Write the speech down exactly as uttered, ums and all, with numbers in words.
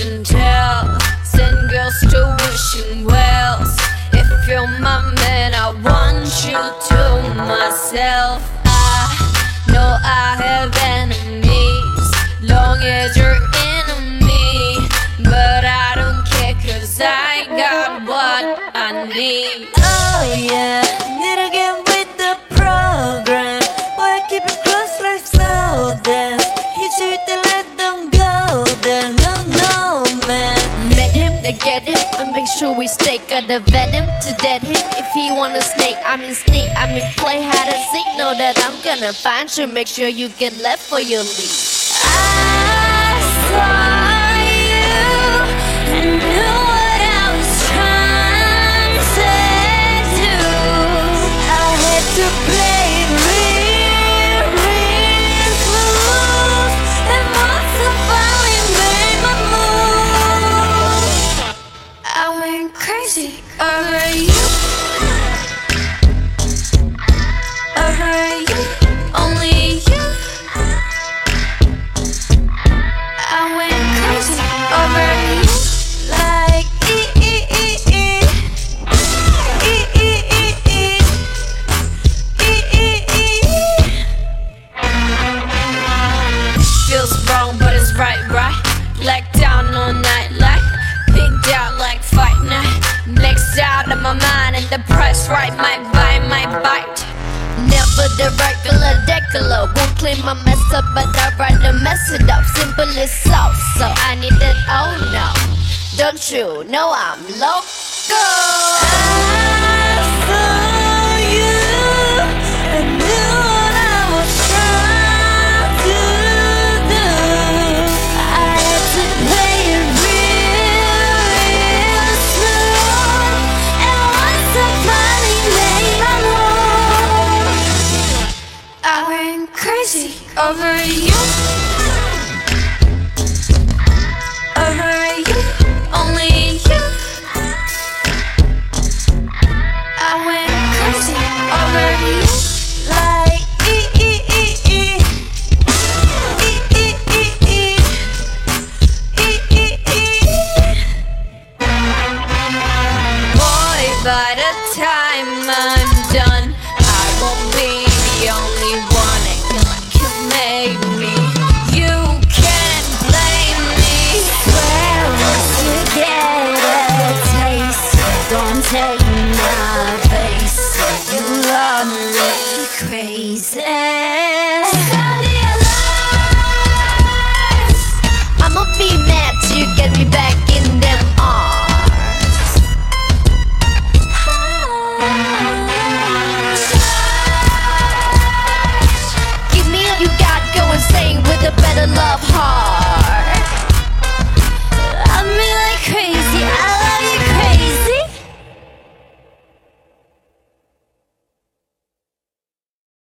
and tell, send girls to wishing wells. If you're my man, I want you to myself. I know I have enemies, long as you're enemy, but I don't care, cause I got what I need. Oh yeah, need to get with the program. Boy, keep it close like slow dance. Hit you with the let them go, then no, no man. Met him to get him, and make sure we stay. Gotta vet him to dead him. If he wanna snake, I mean sneak, I mean play hide and seek. Know that I'm gonna find you, make sure you get left for your lead. I saw you and knew what I was trying to do. I had to play it real, real smooth, and most of all, it made my move. I went crazy over you, over you, only you. I went crazy over you, like e e e e e e e e e e. Feels wrong, but it's right, right. Blacked out all night, like picked out like fight night. Next out of my mind, and the price right might buy, might bite. Never the regular decular, won't clean my mess up, but I rather mess it up. Simple as sauce, so I need it. Oh no, don't you know I'm loco?